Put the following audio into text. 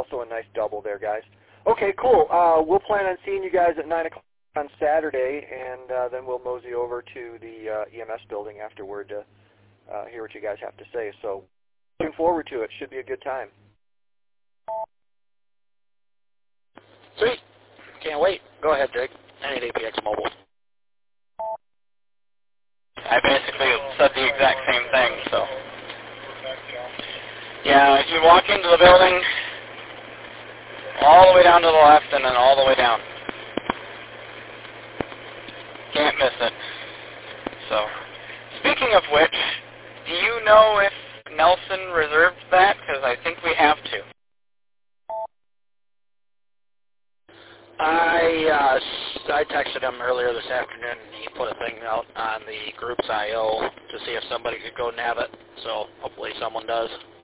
also a nice double there, guys. Okay, cool. We'll plan on seeing you guys at 9 o'clock on Saturday, and then we'll mosey over to the EMS building afterward to hear what you guys have to say. So looking forward to it. Should be a good time. Sweet. Can't wait. Go ahead, Dick. I need APX Mobile. I basically said the exact same thing, so. Yeah, you walk into the building, all the way down to the left, and then all the way down. Can't miss it. So, speaking of which, do you know if Nelson reserved that? Because I think we have to. I texted him earlier this afternoon, and he put a thing out on the group's I.O. to see if somebody could go nav it, so hopefully someone does.